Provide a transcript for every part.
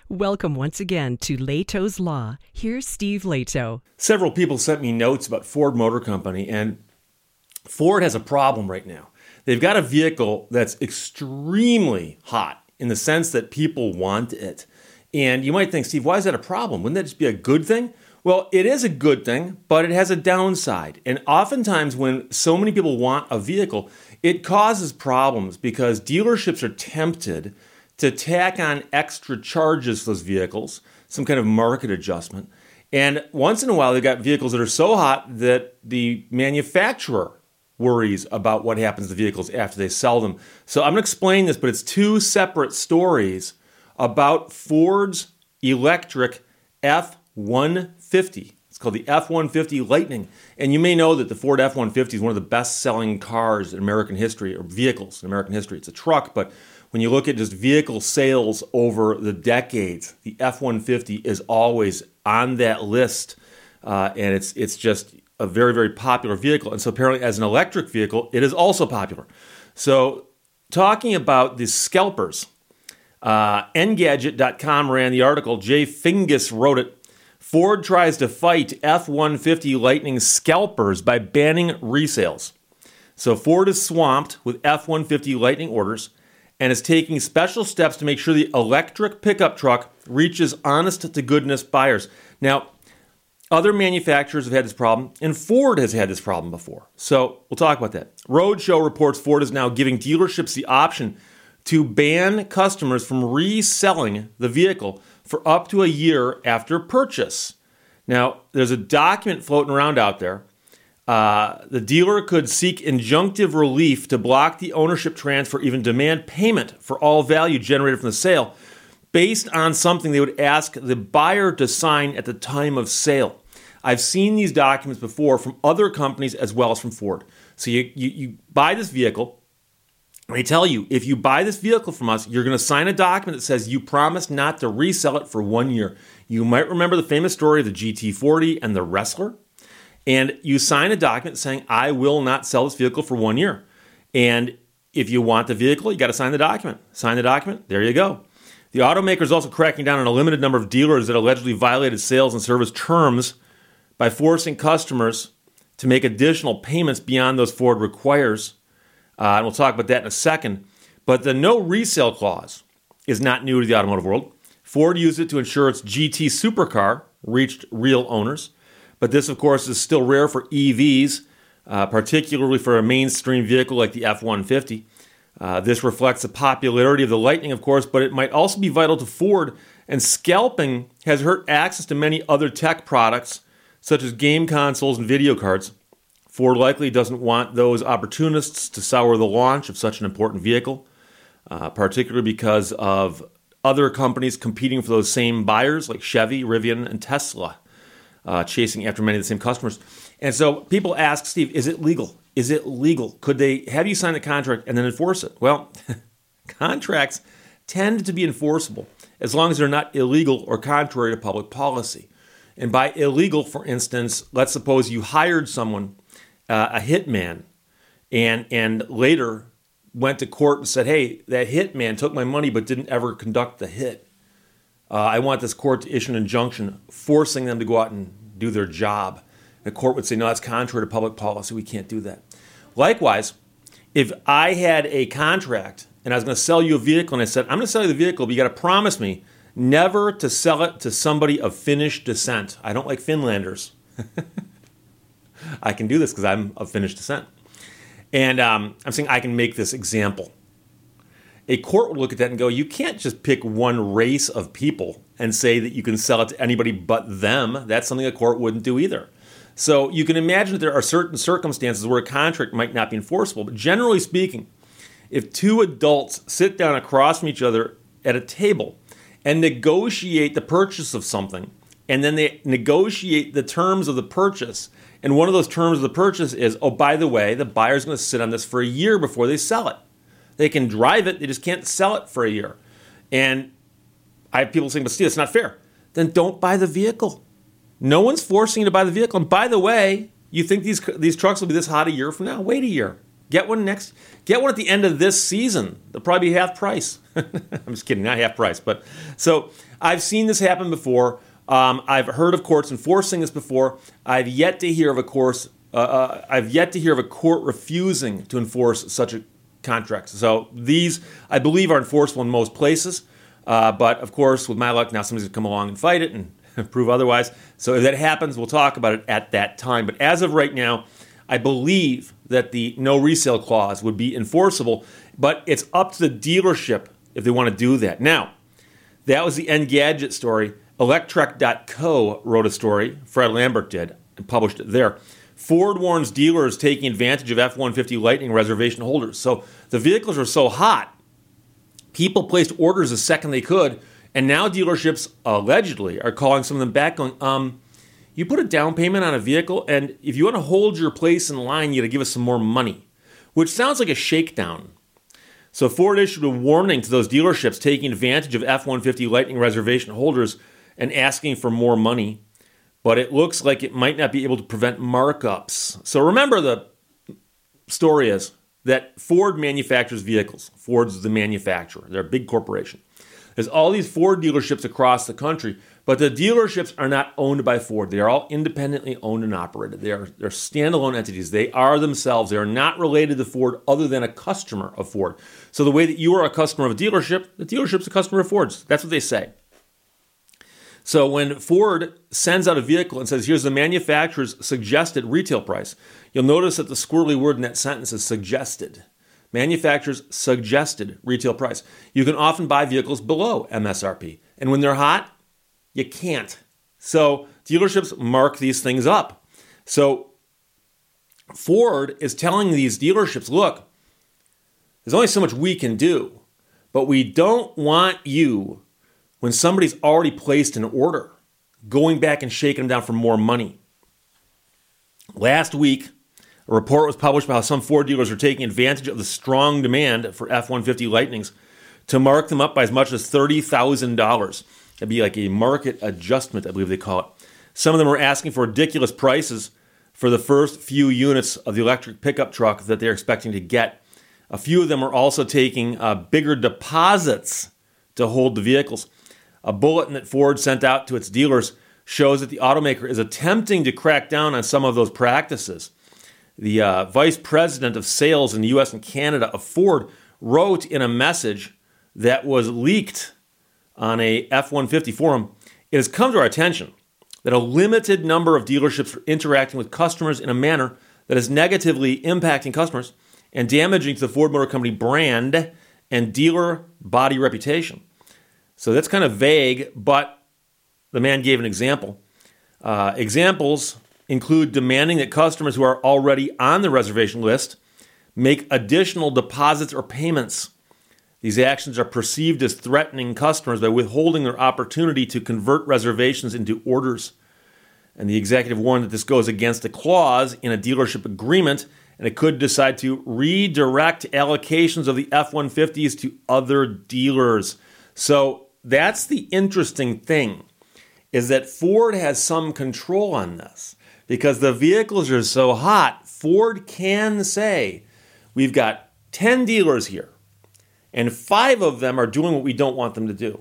Welcome once again to Leto's Law. Here's Steve Leto. Several people sent me notes about Ford Motor Company, and Ford has a problem right now. They've got a vehicle that's extremely hot in the sense that people want it. And you might think, Steve, why is that a problem? Wouldn't that just be a good thing? Well, it is a good thing, but it has a downside. And oftentimes when so many people want a vehicle, it causes problems because dealerships are tempted to tack on extra charges for those vehicles, some kind of market adjustment. And once in a while, they've got vehicles that are so hot that the manufacturer worries about what happens to vehicles after they sell them. So I'm going to explain this, but it's two separate stories about Ford's electric F-150. It's called the F-150 Lightning. And you may know that the Ford F-150 is one of the best-selling cars in American history, or vehicles in American history. It's a truck, but when you look at just vehicle sales over the decades, the F-150 is always on that list, and it's just a very, very popular vehicle. And so apparently as an electric vehicle, it is also popular. So talking about the scalpers, Engadget.com ran the article. Jay Fingus wrote it. Ford tries to fight F-150 Lightning scalpers by banning resales. So Ford is swamped with F-150 Lightning orders and is taking special steps to make sure the electric pickup truck reaches honest-to-goodness buyers. Now, other manufacturers have had this problem, and Ford has had this problem before. So we'll talk about that. Roadshow reports Ford is now giving dealerships the option to ban customers from reselling the vehicle for up to a year after purchase. Now, there's a document floating around out there. The dealer could seek injunctive relief to block the ownership transfer, even demand payment for all value generated from the sale, based on something they would ask the buyer to sign at the time of sale. I've seen these documents before from other companies as well as from Ford. So you buy this vehicle, and they tell you, if you buy this vehicle from us, you're going to sign a document that says you promise not to resell it for 1 year. You might remember the famous story of the GT40 and the Wrestler. And you sign a document saying, I will not sell this vehicle for 1 year. And if you want the vehicle, you got to sign the document. Sign the document, there you go. The automaker is also cracking down on a limited number of dealers that allegedly violated sales and service terms by forcing customers to make additional payments beyond those Ford requires. And we'll talk about that in a second. But the no resale clause is not new to the automotive world. Ford used it to ensure its GT supercar reached real owners. But this, of course, is still rare for EVs, particularly for a mainstream vehicle like the F-150. This reflects the popularity of the Lightning, of course, but it might also be vital to Ford. And scalping has hurt access to many other tech products, such as game consoles and video cards. Ford likely doesn't want those opportunists to sour the launch of such an important vehicle, particularly because of other companies competing for those same buyers like Chevy, Rivian, and Tesla. Chasing after many of the same customers. And so people ask, Steve, is it legal? Is it legal? Could they have you sign the contract and then enforce it? Well, contracts tend to be enforceable as long as they're not illegal or contrary to public policy. And by illegal, for instance, let's suppose you hired someone, a hitman, and later went to court and said, hey, that hitman took my money but didn't ever conduct the hit. I want this court to issue an injunction forcing them to go out and do their job. The court would say, no, that's contrary to public policy. We can't do that. Likewise, if I had a contract and I was going to sell you a vehicle and I said, I'm going to sell you the vehicle, but you got to promise me never to sell it to somebody of Finnish descent. I don't like Finlanders. I can do this because I'm of Finnish descent. And I'm saying I can make this example. A court would look at that and go, you can't just pick one race of people and say that you can sell it to anybody but them. That's something a court wouldn't do either. So you can imagine that there are certain circumstances where a contract might not be enforceable. But generally speaking, if two adults sit down across from each other at a table and negotiate the purchase of something, and then they negotiate the terms of the purchase, and one of those terms of the purchase is, oh, by the way, the buyer's going to sit on this for a year before they sell it. They can drive it, they just can't sell it for a year. And I have people saying, but Steve, it's not fair. Then don't buy the vehicle. No one's forcing you to buy the vehicle. And by the way, you think these trucks will be this hot a year from now? Wait a year. Get one at the end of this season. They'll probably be half price. I'm just kidding, not half price. But so I've seen this happen before. I've heard of courts enforcing this before. I've yet to hear of a court refusing to enforce such a contract. So these, I believe, are enforceable in most places. But of course, with my luck, now somebody's going to come along and fight it and prove otherwise. So if that happens, we'll talk about it at that time. But as of right now, I believe that the no resale clause would be enforceable, but it's up to the dealership if they want to do that. Now, that was the Engadget story. Electrek.co wrote a story, Fred Lambert did, and published it there. Ford warns dealers taking advantage of F-150 Lightning reservation holders. So the vehicles are so hot, people placed orders the second they could, and now dealerships allegedly are calling some of them back going, you put a down payment on a vehicle, and if you want to hold your place in line, you got to give us some more money, which sounds like a shakedown. So Ford issued a warning to those dealerships taking advantage of F-150 Lightning reservation holders and asking for more money, but it looks like it might not be able to prevent markups. So remember, the story is that Ford manufactures vehicles. Ford's the manufacturer. They're a big corporation. There's all these Ford dealerships across the country, but the dealerships are not owned by Ford. They are all independently owned and operated. They're standalone entities. They are themselves. They are not related to Ford other than a customer of Ford. So the way that you are a customer of a dealership, the dealership's a customer of Ford's. That's what they say. So when Ford sends out a vehicle and says, here's the manufacturer's suggested retail price, you'll notice that the squirrely word in that sentence is suggested. Manufacturer's suggested retail price. You can often buy vehicles below MSRP. And when they're hot, you can't. So dealerships mark these things up. So Ford is telling these dealerships, look, there's only so much we can do, but we don't want you, when somebody's already placed an order, going back and shaking them down for more money. Last week, a report was published about how some Ford dealers are taking advantage of the strong demand for F-150 Lightnings to mark them up by as much as $30,000. That'd be like a market adjustment, I believe they call it. Some of them are asking for ridiculous prices for the first few units of the electric pickup truck that they're expecting to get. A few of them are also taking bigger deposits to hold the vehicles. A bulletin that Ford sent out to its dealers shows that the automaker is attempting to crack down on some of those practices. The vice president of sales in the U.S. and Canada of Ford wrote in a message that was leaked on a F-150 forum, it has come to our attention that a limited number of dealerships are interacting with customers in a manner that is negatively impacting customers and damaging to the Ford Motor Company brand and dealer body reputation. So that's kind of vague, but the man gave an example. Examples include demanding that customers who are already on the reservation list make additional deposits or payments. These actions are perceived as threatening customers by withholding their opportunity to convert reservations into orders. And the executive warned that this goes against a clause in a dealership agreement, and it could decide to redirect allocations of the F-150s to other dealers. So that's the interesting thing, is that Ford has some control on this. Because the vehicles are so hot, Ford can say, we've got 10 dealers here, and 5 of them are doing what we don't want them to do.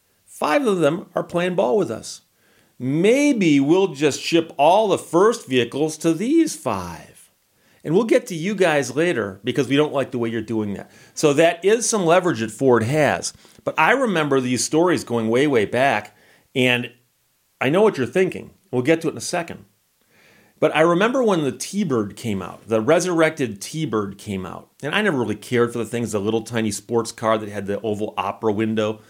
5 of them are playing ball with us. Maybe we'll just ship all the first vehicles to these 5. And we'll get to you guys later because we don't like the way you're doing that. So that is some leverage that Ford has. But I remember these stories going way, way back, and I know what you're thinking. We'll get to it in a second. But I remember when the T-Bird came out, the resurrected T-Bird came out. And I never really cared for the things, the little tiny sports car that had the oval opera window.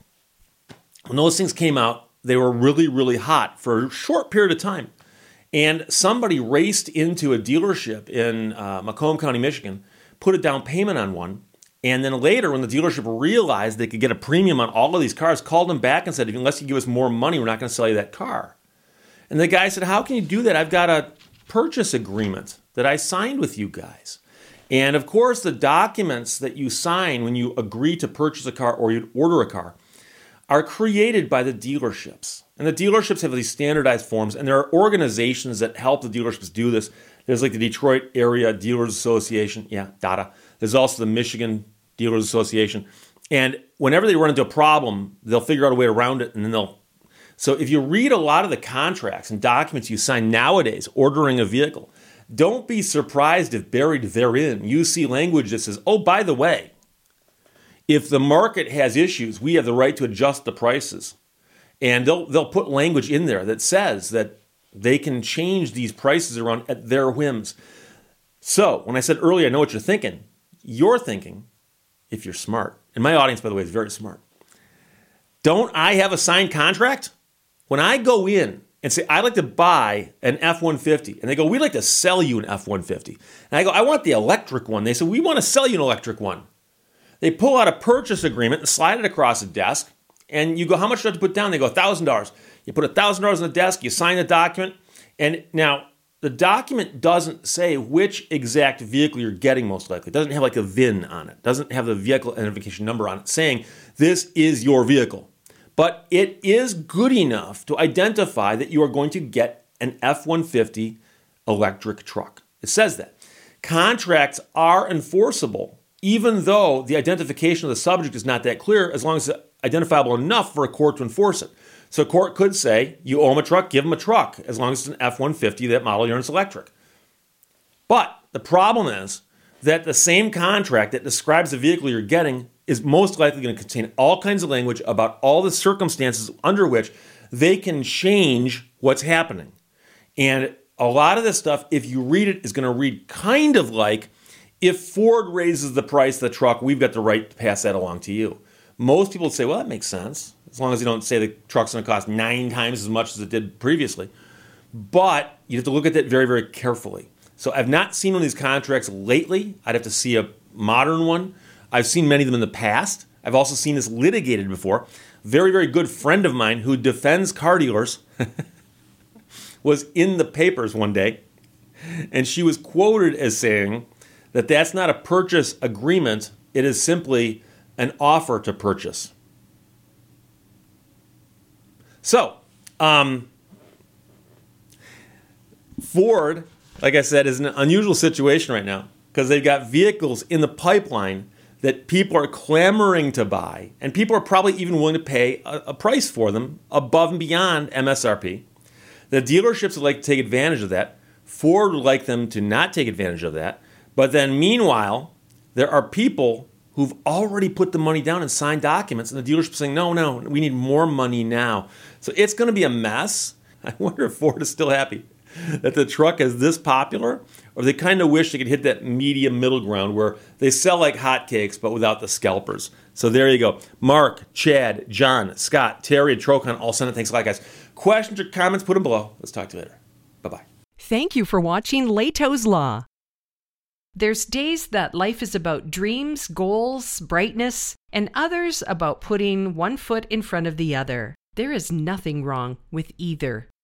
When those things came out, they were really, really hot for a short period of time. And somebody raced into a dealership in Macomb County, Michigan, put a down payment on one, and then later when the dealership realized they could get a premium on all of these cars, called them back and said, unless you give us more money, we're not going to sell you that car. And the guy said, how can you do that? I've got a purchase agreement that I signed with you guys. And of course, the documents that you sign when you agree to purchase a car or you order a car are created by the dealerships. And the dealerships have these standardized forms, and there are organizations that help the dealerships do this. There's like the Detroit Area Dealers Association, DADA. There's also the Michigan Dealers Association. And whenever they run into a problem, they'll figure out a way around it, and then So if you read a lot of the contracts and documents you sign nowadays ordering a vehicle, don't be surprised if buried therein you see language that says, oh, by the way, if the market has issues, we have the right to adjust the prices. And they'll put language in there that says that they can change these prices around at their whims. So when I said earlier, I know what you're thinking, if you're smart, and my audience, by the way, is very smart, don't I have a signed contract? When I go in and say, I'd like to buy an F-150, and they go, we'd like to sell you an F-150. And I go, I want the electric one. They say, we want to sell you an electric one. They pull out a purchase agreement and slide it across the desk, and you go, how much do I have to put down? They go, $1,000. You put $1,000 on the desk, you sign the document, and now the document doesn't say which exact vehicle you're getting most likely. It doesn't have like a VIN on it. It doesn't have the vehicle identification number on it saying this is your vehicle. But it is good enough to identify that you are going to get an F-150 electric truck. It says that. Contracts are enforceable even though the identification of the subject is not that clear, as long as it's identifiable enough for a court to enforce it. So a court could say, you owe them a truck, give them a truck, as long as it's an F-150, that model year and it's electric. But the problem is that the same contract that describes the vehicle you're getting is most likely going to contain all kinds of language about all the circumstances under which they can change what's happening. And a lot of this stuff, if you read it, is going to read kind of like, if Ford raises the price of the truck, we've got the right to pass that along to you. Most people would say, well, that makes sense, as long as you don't say the truck's going to cost 9 times as much as it did previously. But you have to look at that very, very carefully. So I've not seen one of these contracts lately. I'd have to see a modern one. I've seen many of them in the past. I've also seen this litigated before. Very, very good friend of mine who defends car dealers was in the papers one day, and she was quoted as saying that that's not a purchase agreement. It is simply an offer to purchase. So, Ford, like I said, is in an unusual situation right now because they've got vehicles in the pipeline that people are clamoring to buy, and people are probably even willing to pay a price for them above and beyond MSRP. The dealerships would like to take advantage of that. Ford would like them to not take advantage of that. But then meanwhile, there are people who've already put the money down and signed documents, and the dealership saying, no, we need more money now. So it's going to be a mess. I wonder if Ford is still happy that the truck is this popular, or they kind of wish they could hit that medium middle ground where they sell like hotcakes but without the scalpers. So there you go. Mark, Chad, John, Scott, Terry, and Trocon all send it. Thanks a lot, guys. Questions or comments, put them below. Let's talk to you later. Bye-bye. Thank you for watching Leto's Law. There's days that life is about dreams, goals, brightness, and others about putting one foot in front of the other. There is nothing wrong with either.